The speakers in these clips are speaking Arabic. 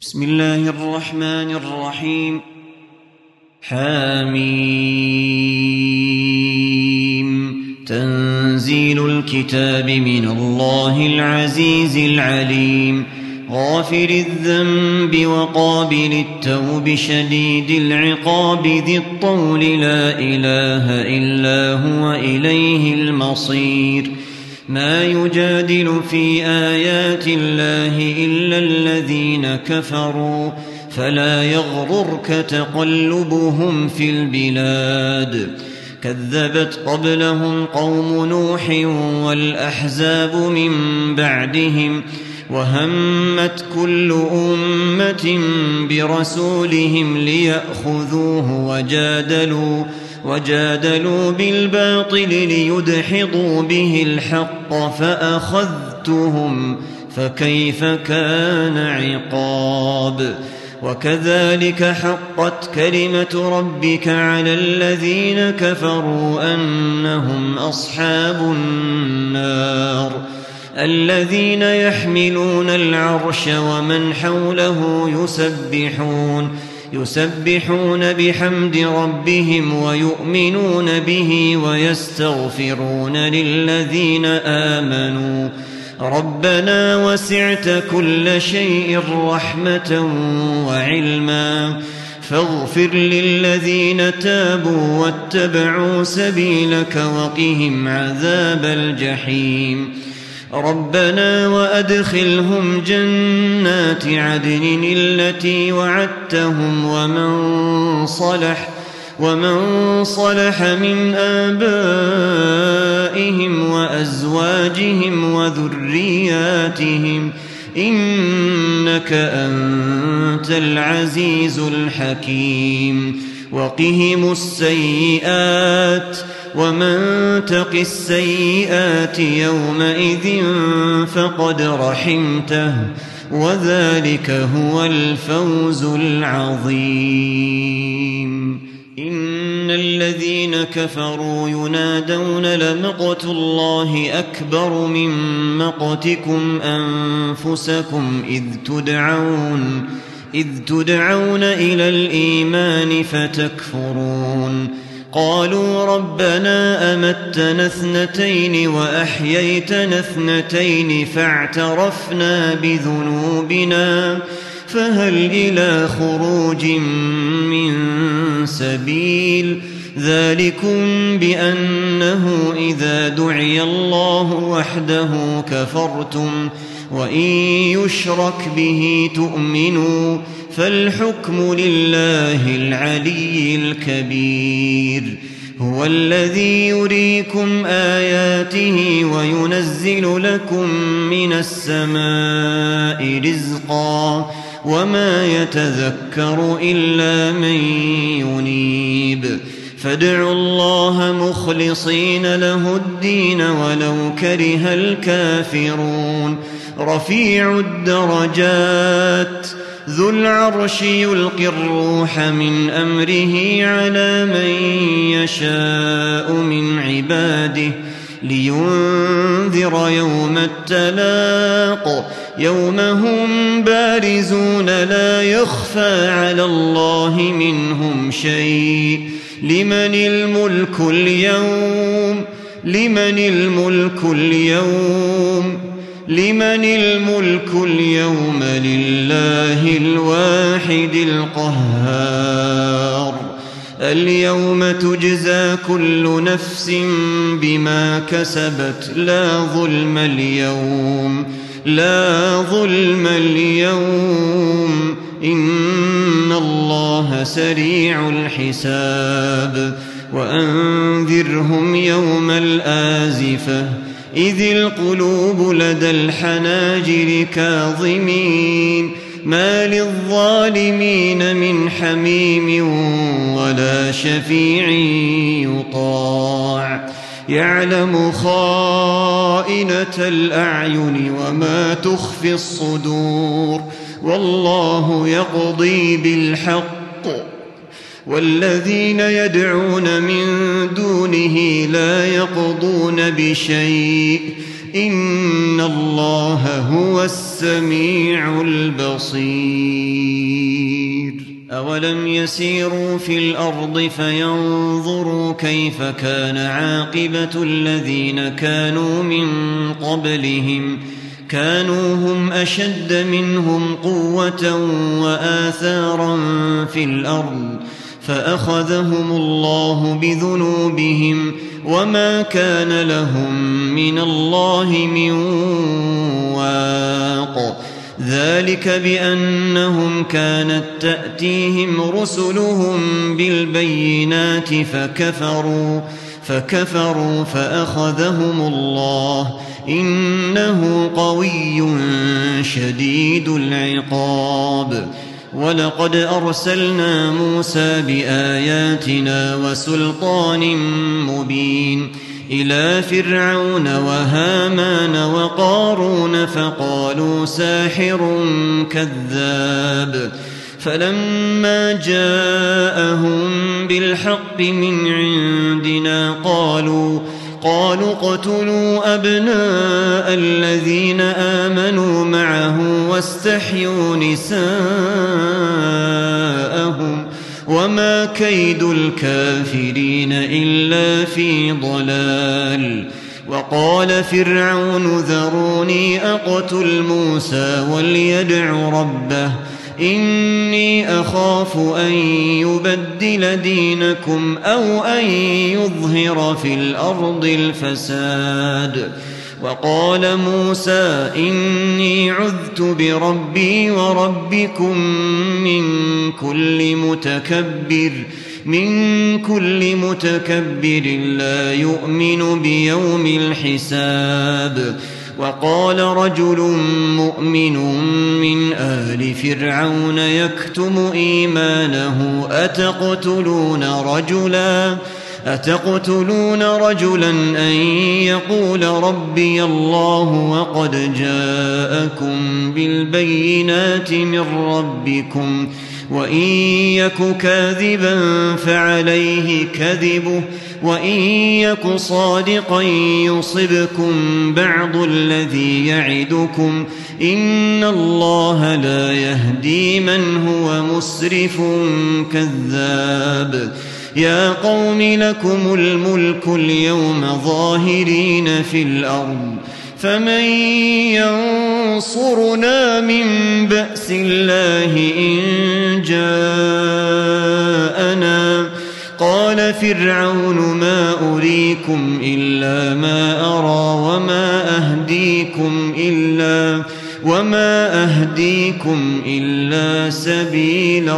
بسم الله الرحمن الرحيم. حميم. تنزيل الكتاب من الله العزيز العليم. غافر الذنب وقابل التوب شديد العقاب ذي الطول لا إله إلا هو إليه المصير. ما يجادل في آيات الله إلا الذين كفروا فلا يغررك تقلبهم في البلاد. كذبت قبلهم قوم نوح والأحزاب من بعدهم وهمت كل أمة برسولهم ليأخذوه وجادلوا بالباطل ليدحضوا به الحق فأخذتهم فكيف كان عقاب. وكذلك حقت كلمة ربك على الذين كفروا أنهم أصحاب النار. الذين يحملون العرش ومن حوله يسبحون بحمد ربهم ويؤمنون به ويستغفرون للذين آمنوا ربنا وسعت كل شيء رحمة وعلما فاغفر للذين تابوا واتبعوا سبيلك وقهم عذاب الجحيم. ربنا وأدخلهم جنات عدن التي وعدتهم ومن صلح من آبائهم وأزواجهم وذرياتهم إنك أنت العزيز الحكيم. وقهم السيئات ومن تق السيئات يومئذ فقد رحمته وذلك هو الفوز العظيم. إن الذين كفروا ينادون لمقت الله أكبر من مقتكم أنفسكم إذ تدعون إلى الإيمان فتكفرون. قالوا ربنا أمتنا اثنتين وأحييتنا اثنتين فاعترفنا بذنوبنا فهل إلى خروج من سبيل. ذلكم بأنه إذا دعي الله وحده كفرتم وإن يشرك به تؤمنوا فالحكم لله العلي الكبير. هو الذي يريكم آياته وينزل لكم من السماء رزقا وما يتذكر إلا من ينيب. فادعوا الله مخلصين له الدين ولو كره الكافرون. رفيع الدرجات ذو العرش يلقي الروح من أمره على من يشاء من عباده لينذر يوم التلاق يوم هم بارزون لا يخفى على الله منهم شيء. لمن الملك اليوم لله الواحد القهار. اليوم تجزى كل نفس بما كسبت لا ظلم اليوم إن الله سريع الحساب. وأنذرهم يوم الآزفة إذ القلوب لدى الحناجر كاظمين ما للظالمين من حميم ولا شفيع يطاع. يعلم خائنة الأعين وما تخفي الصدور والله يقضي بالحق والذين يدعون من دونه لا يقضون بشيء إن الله هو السميع البصير أولم يسيروا في الأرض فينظروا كيف كان عاقبة الذين كانوا من قبلهم كانوا هم أشد منهم قوة وآثارا في الأرض فأخذهم الله بذنوبهم وما كان لهم من الله من واق ذلك بأنهم كانت تأتيهم رسلهم بالبينات فكفروا فأخذهم الله إنه قوي شديد العقاب ولقد أرسلنا موسى بآياتنا وسلطان مبين إلى فرعون وهامان وقارون فقالوا ساحر كذاب فلما جاءهم بالحق من عندنا قالوا اقتلوا أبناء الذين آمنوا معه واستحيوا نساءهم وما كيد الكافرين إلا في ضلال وقال فرعون ذروني أقتل موسى وليدع ربه إني أخاف أن يبدل دينكم أو أن يظهر في الأرض الفساد وقال موسى إني عذت بربي وربكم من كل متكبر لا يؤمن بيوم الحساب وقال رجل مؤمن من آل فرعون يكتم إيمانه أتقتلون رجلا أن يقول ربي الله وقد جاءكم بالبينات من ربكم وإن يك كاذبا فعليه كذبه وإن يك صادقا يصبكم بعض الذي يعدكم إن الله لا يهدي من هو مسرف كذاب يا قوم لكم الملك اليوم ظاهرين في الأرض فمن ينصرنا من بأس الله إن جاءنا قال فرعون ما أريكم إلا ما أرى وما أهديكم إلا سبيل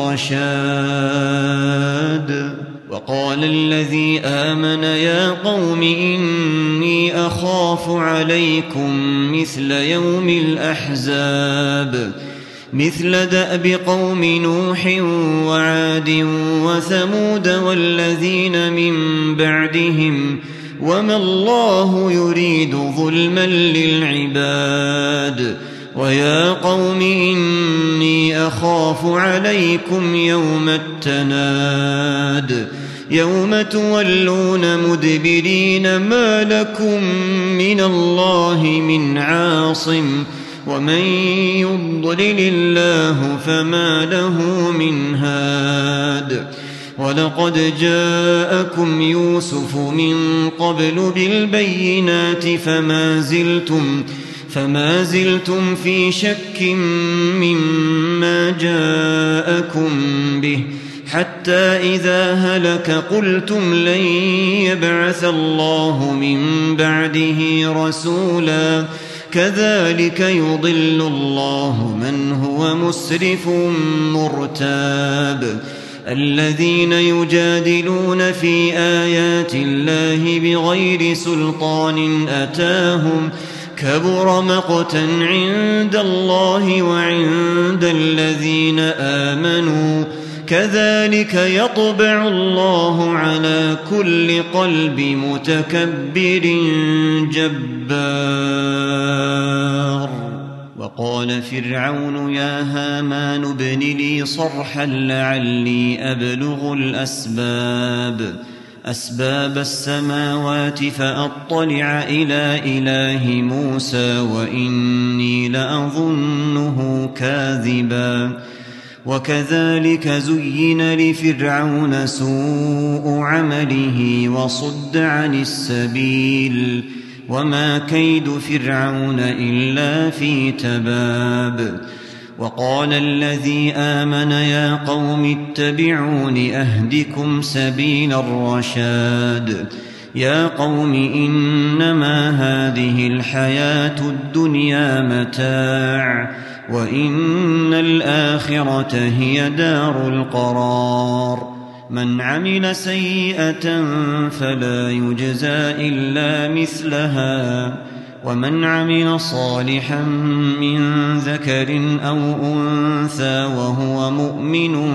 الرشاد وقال الذي آمن يا قوم إني أخاف عليكم مثل يوم الأحزاب مثل دأب قوم نوح وعاد وثمود والذين من بعدهم وما الله يريد ظلما للعباد ويا قوم إني أخاف عليكم يوم التناد يوم تولون مدبرين ما لكم من الله من عاصم ومن يضلل الله فما له من هاد ولقد جاءكم يوسف من قبل بالبينات فما زلتم في شك مما جاءكم به حتى إذا هلك قلتم لن يبعث الله من بعده رسولا كذلك يضل الله من هو مسرف مرتاب الذين يجادلون في آيات الله بغير سلطان أتاهم كبر مقتا عند الله وعند الذين آمنوا كذلك يطبع الله على كل قلب متكبر جبار وقال فرعون يا هامان ابن لي صرحا لعلي أبلغ الأسباب أسباب السماوات فأطلع إلى إله موسى وإني لأظنه كاذبا وكذلك زين لفرعون سوء عمله وصد عن السبيل وما كيد فرعون إلا في تباب وقال الذي آمن يا قوم اتبعون أهدكم سبيل الرشاد يا قوم إنما هذه الحياة الدنيا متاع وإن الآخرة هي دار القرار من عمل سيئة فلا يجزى إلا مثلها ومن عمل صالحا من ذكر أو أنثى وهو مؤمن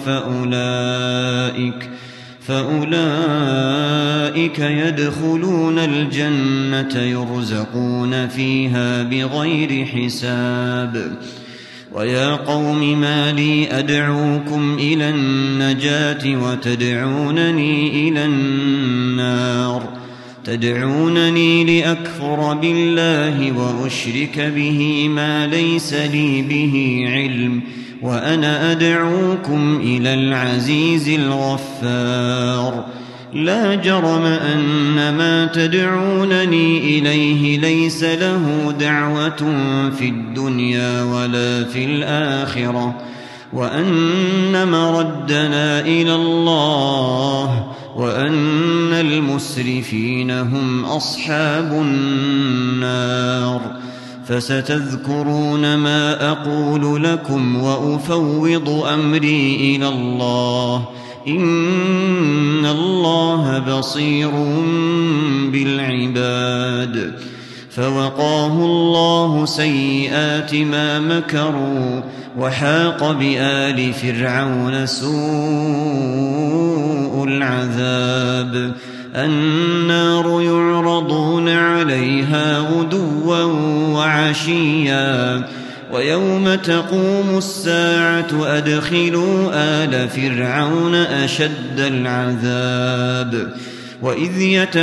فأولئك يدخلون الجنة يرزقون فيها بغير حساب ويا قوم ما لي أدعوكم إلى النجاة وتدعونني إلى النار تدعونني لأكفر بالله وأشرك به ما ليس لي به علم وأنا أدعوكم إلى العزيز الغفار لا جرم أن ما تدعونني إليه ليس له دعوة في الدنيا ولا في الآخرة وأن مردنا إلى الله وأن المسرفين هم أصحاب النار فستذكرون ما أقول لكم وأفوض أمري إلى الله إن الله بصير بالعباد فوقاه الله سيئات ما مكروا وحاق بآل فرعون سوء العذاب النار يعرضون عليها غدوا وعشيا ويوم تقوم الساعة أدخلوا آل فرعون أشد العذاب وإذ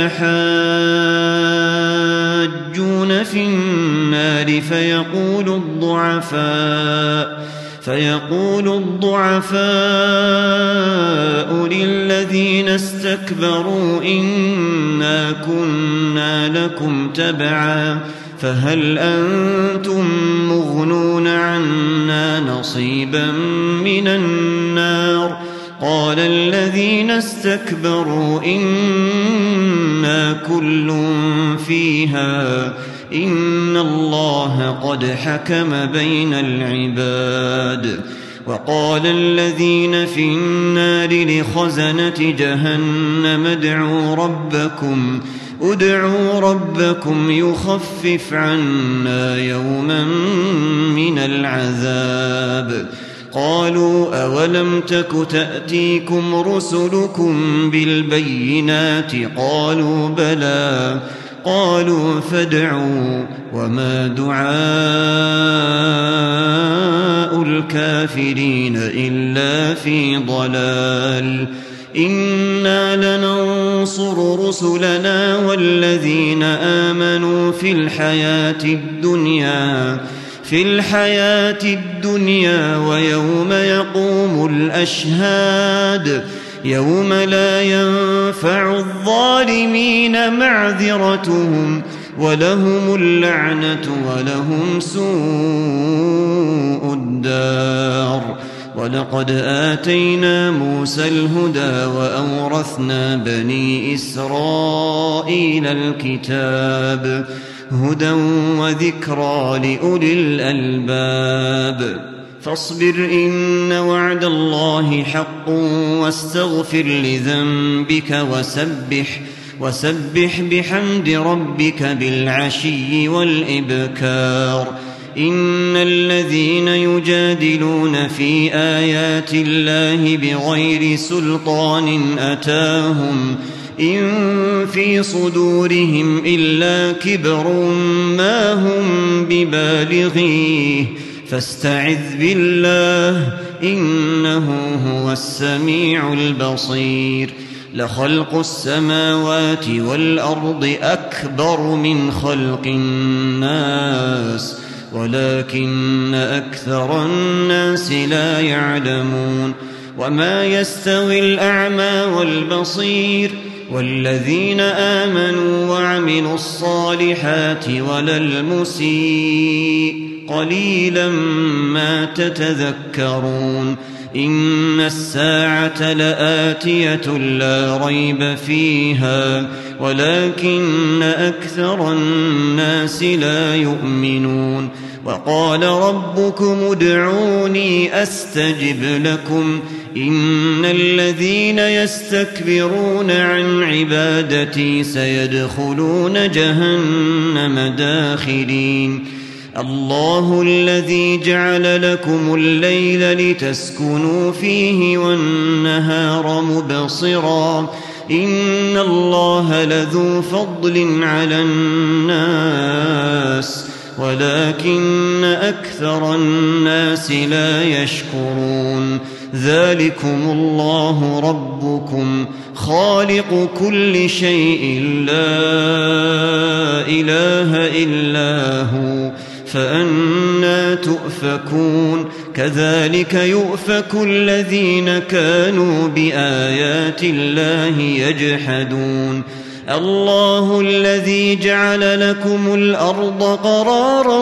يتحاجون في النار فيقول الضعفاء للذين استكبروا إنا كنا لكم تبعا فهل أنتم مغنون عنا نصيبا من النار قال الذين استكبروا إنا كل فيها إن الله قد حكم بين العباد وقال الذين في النار لخزنة جهنم ادعوا ربكم يخفف عنا يوما من العذاب قالوا أولم تك تأتيكم رسلكم بالبينات قالوا بلى قالوا فادعوا وما دعاء الكافرين إلا في ضلال إنا لننصر رسلنا والذين آمنوا في الحياة الدنيا ويوم يقوم الأشهاد يوم لا ينفع الظالمين معذرتهم ولهم اللعنة ولهم سوء الدار ولقد آتينا موسى الهدى وأورثنا بني إسرائيل الكتاب هدى وذكرى لأولي الألباب فاصبر إن وعد الله حق واستغفر لذنبك وسبح بحمد ربك بالعشي والإبكار إن الذين يجادلون في آيات الله بغير سلطان أتاهم إن في صدورهم إلا كبر ما هم ببالغيه فاستعذ بالله إنه هو السميع البصير لخلق السماوات والأرض أكبر من خلق الناس ولكن أكثر الناس لا يعلمون وما يستوي الأعمى والبصير والذين آمنوا وعملوا الصالحات ولا المسيء قليلا ما تتذكرون إن الساعة لآتية لا ريب فيها ولكن أكثر الناس لا يؤمنون وقال ربكم ادعوني أستجب لكم إن الذين يستكبرون عن عبادتي سيدخلون جهنم داخرين الله الذي جعل لكم الليل لتسكنوا فيه والنهار مبصرا إن الله لذو فضل على الناس ولكن أكثر الناس لا يشكرون ذلكم الله ربكم خالق كل شيء لا إله إلا هو فأنى تؤفكون كذلك يؤفك الذين كانوا بآيات الله يجحدون الله الذي جعل لكم الأرض قرارا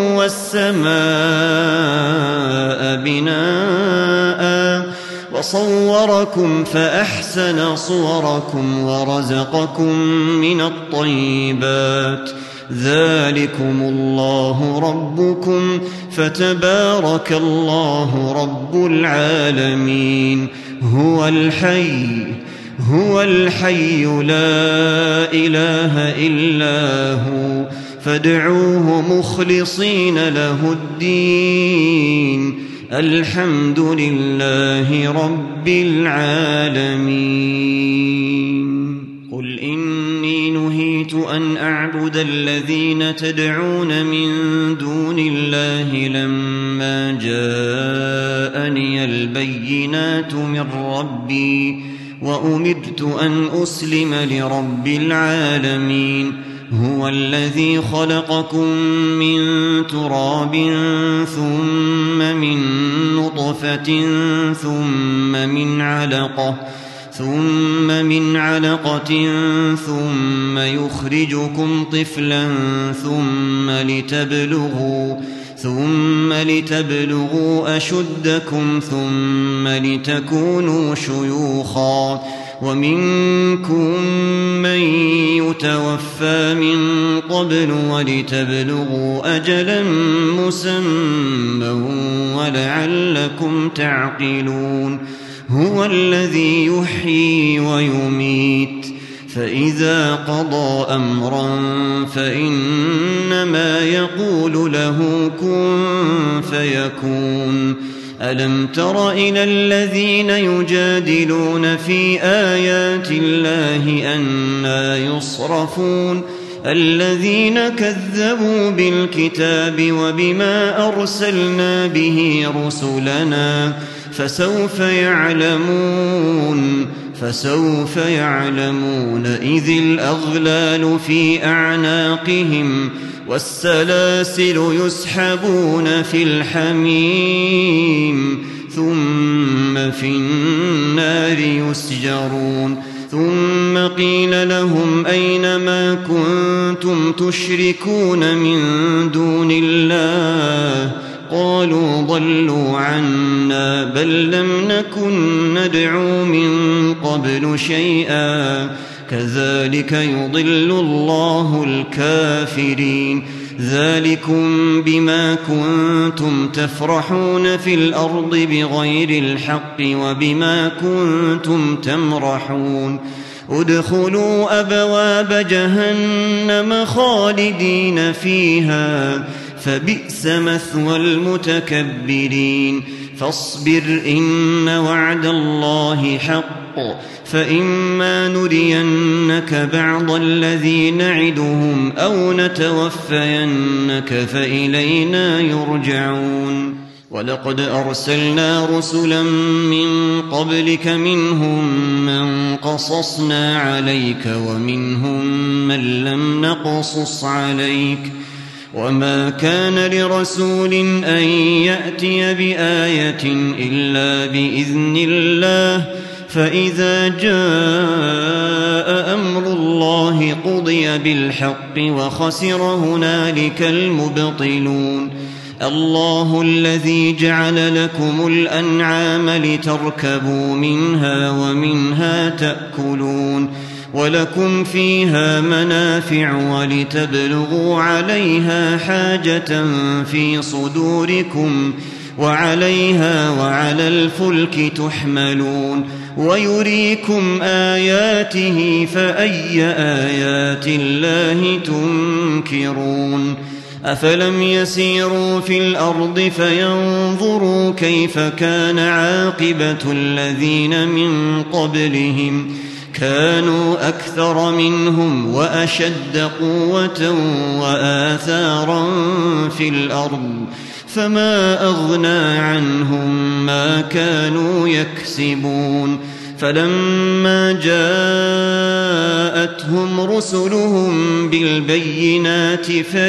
والسماء بناء وصوركم فأحسن صوركم ورزقكم من الطيبات ذلكم الله ربكم فتبارك الله رب العالمين هو الحي لا إله إلا هو فادعوه مخلصين له الدين الحمد لله رب العالمين قل إني نهيت أن أعبد الذين تدعون من دون الله لما جاءني البينات من ربي وأمرت أن أسلم لرب العالمين هو الذي خلقكم من تراب ثم من نطفة ثم من علقة ثم يخرجكم طفلا ثم لتبلغوا أشدكم ثم لتكونوا شيوخا ومنكم من يتوفى من قبل ولتبلغوا أجلا مسمى ولعلكم تعقلون هو الذي يحيي ويميت فإذا قضى أمرا فإنما يقول له كن فيكون ألم تر إلى الذين يجادلون في آيات الله أنى يصرفون الذين كذبوا بالكتاب وبما أرسلنا به رسلنا فسوف يعلمون إذ الأغلال في أعناقهم والسلاسل يسحبون في الحميم ثم في النار يسجرون ثم قيل لهم أين ما كنتم تشركون من دون الله قالوا ضلوا عنا بل لم نكن ندعو من قبل شيئا كذلك يضل الله الكافرين ذلكم بما كنتم تفرحون في الأرض بغير الحق وبما كنتم تمرحون ادخلوا أبواب جهنم خالدين فيها فبئس مثوى المتكبرين فاصبر إن وعد الله حق فإما نرينك بعض الذي نعدهم أو نتوفينك فإلينا يرجعون ولقد أرسلنا رسلا من قبلك منهم من قصصنا عليك ومنهم من لم نقصص عليك وما كان لرسول أن يأتي بآية إلا بإذن الله فإذا جاء أمر الله قضي بالحق وخسر هنالك المبطلون الله الذي جعل لكم الأنعام لتركبوا منها ومنها تأكلون ولكم فيها منافع ولتبلغوا عليها حاجة في صدوركم وعليها وعلى الفلك تحملون ويريكم آياته فأي آيات الله تنكرون أفلم يسيروا في الأرض فينظروا كيف كان عاقبة الذين من قبلهم كانوا أكثر منهم وأشد قوة وآثارا في الأرض فما أغنى عنهم ما كانوا يكسبون فلما جاءتهم رسلهم بالبينات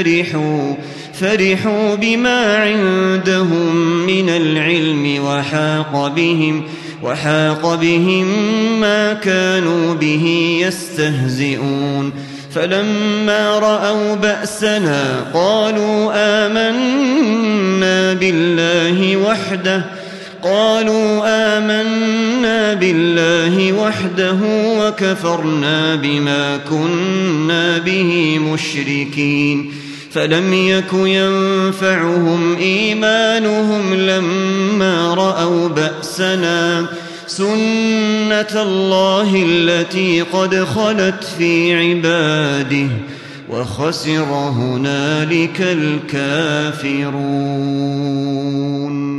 فرحوا بما عندهم من العلم وحاق بهم ما كانوا به يستهزئون فلما رأوا بأسنا قالوا آمنا بالله وحده وكفرنا بما كنا به مشركين فلم يك ينفعهم إيمانهم لما رأوا بأسنا سنة الله التي قد خلت في عباده وخسر هنالك الكافرون.